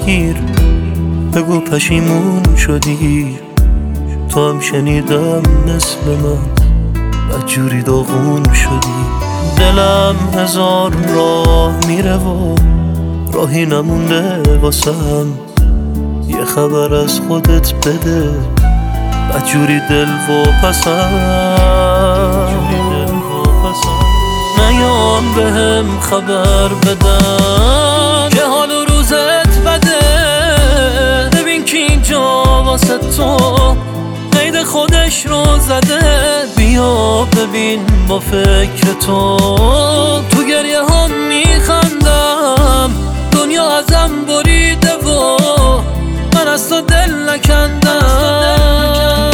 بگیر، بگو پشیمون شدی. تو هم شنیدم مثل من بدجوری داغون شدی. دلم هزار راه میره و راهی نمونده واسم. یه خبر از خودت بده، بدجوری دل و پسم. نیام بهم خبر بدن که حال و روزت بده. ببین که اینجا واسه تو قید خودش رو زده. بیا ببین با فکر تو گریه هم میخندم. دنیا ازم بریده و من از تو دل نکندم.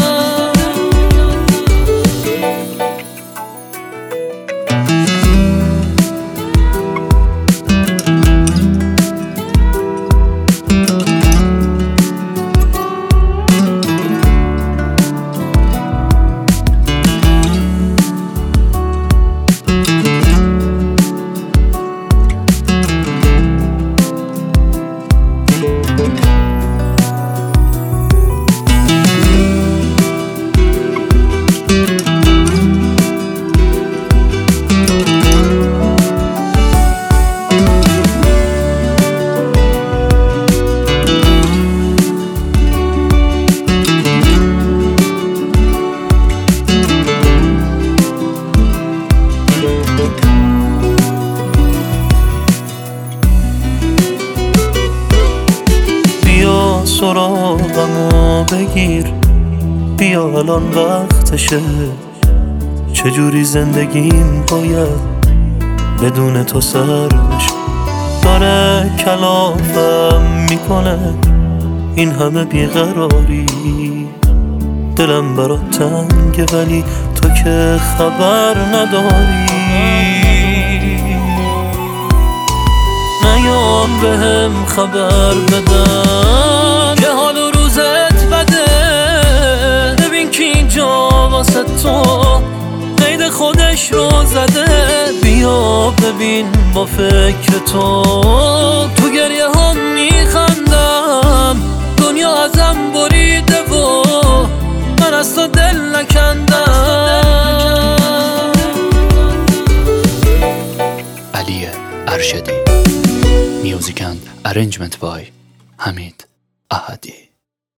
سراغمو بگیر، بیا الان وقتشه. چجوری زندگیم باید بدون تو سر بشه. داره کلافم میکنه این همه بیقراری. دلم برات تنگه ولی تو که خبر نداری. نیام بهم خبر بدن که حال و روزت بده. ببین که اینجا واسه تو قید خودش رو زده. بیا ببین با فکر تو گریه هم میخندم. دنیا ازم بریده و من از تو دل نکندم. علی ارشدی. Music and arrangement by حمید احدی.